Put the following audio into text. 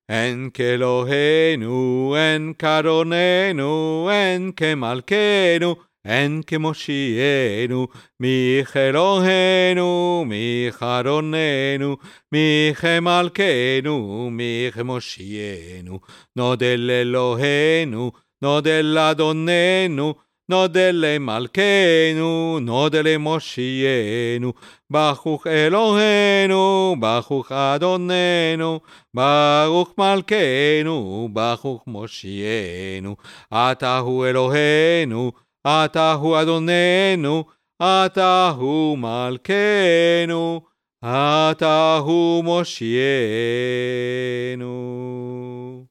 אין כאלוהינו, אין כאדוננו, אין כמלכנו, אין כמושיענו, מי כאלוהינו, מי כאדוננו, מי כמלכנו, מי כמושיענו. נודה לאלוהינו, נודה לאדוננו, נודה למלכנו, נודה למושיענו. ברוך אלוהינו, ברוך אדוננו, ברוך מלכנו, ברוך מושיענו. אתה הוא אלוהינו, אתה הוא אדוננו, אתה הוא מלכנו, אתה הוא מושיענו.